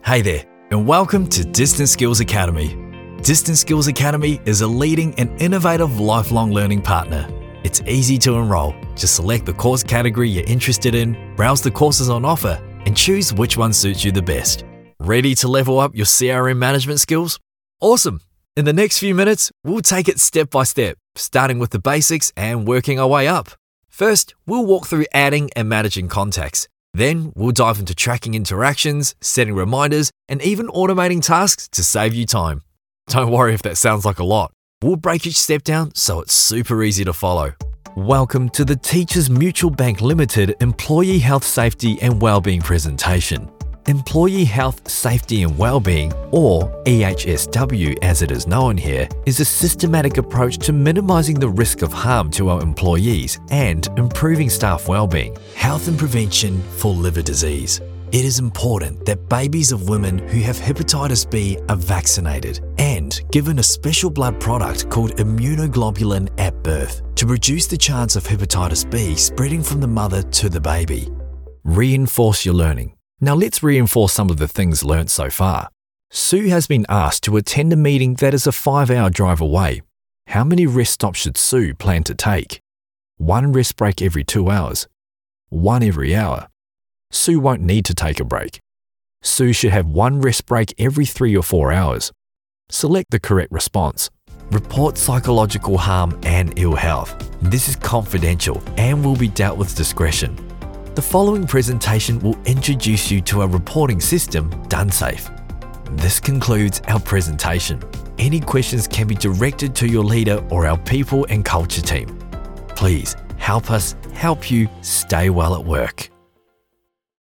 Hey there, and welcome to Distance Skills Academy. Distance Skills Academy is a leading and innovative lifelong learning partner. It's easy to enroll. Just select the course category you're interested in, browse the courses on offer, and choose which one suits you the best. Ready to level up your CRM management skills? Awesome! In the next few minutes, we'll take it step by step, starting with the basics and working our way up. First, we'll walk through adding and managing contacts. Then, we'll dive into tracking interactions, setting reminders, and even automating tasks to save you time. Don't worry if that sounds like a lot. We'll break each step down so it's super easy to follow. Welcome to the Teachers Mutual Bank Limited Employee Health Safety and Wellbeing presentation. Employee Health, Safety and Wellbeing, or EHSW as it is known here, is a systematic approach to minimising the risk of harm to our employees and improving staff wellbeing. Health and prevention for liver disease. It is important that babies of women who have hepatitis B are vaccinated and given a special blood product called immunoglobulin at birth to reduce the chance of hepatitis B spreading from the mother to the baby. Reinforce your learning. Now let's reinforce some of the things learnt so far. Sue has been asked to attend a meeting that is a 5-hour drive away. How many rest stops should Sue plan to take? 1 rest break every 2 hours. 1 every hour. Sue won't need to take a break. Sue should have 1 rest break every 3 or 4 hours. Select the correct response. Report psychological harm and ill health. This is confidential and will be dealt with discretion. The following presentation will introduce you to a reporting system, DoneSafe. This concludes our presentation. Any questions can be directed to your leader or our people and culture team. Please help us help you stay well at work.